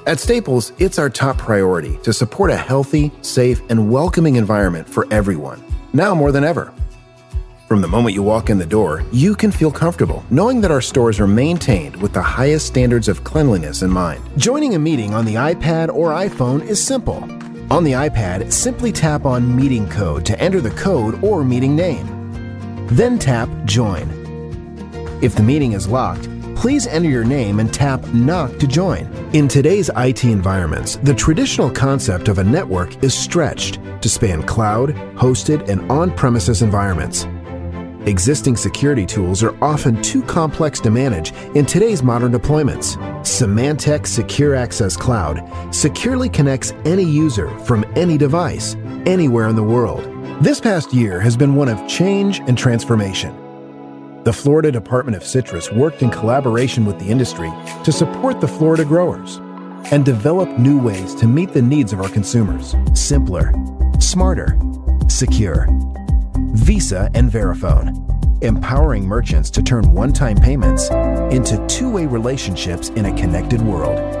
At Staples, it's our top priority to support a healthy, safe, and welcoming environment for everyone, now more than ever. From the moment you walk in the door, you can feel comfortable knowing that our stores are maintained with the highest standards of cleanliness in mind. Joining a meeting on the iPad or iPhone is simple. On the iPad, simply tap on Meeting Code to enter the code or meeting name. Then tap Join. If the meeting is locked, please enter your name and tap Knock to join. In today's IT environments, the traditional concept of a network is stretched to span cloud, hosted, and on-premises environments. Existing security tools are often too complex to manage in today's modern deployments. Symantec Secure Access Cloud securely connects any user from any device, anywhere in the world. This past year has been one of change and transformation. The Florida Department of Citrus worked in collaboration with the industry to support the Florida growers and develop new ways to meet the needs of our consumers. Simpler, smarter, secure. Visa and Verifone, empowering merchants to turn one-time payments into two-way relationships in a connected world.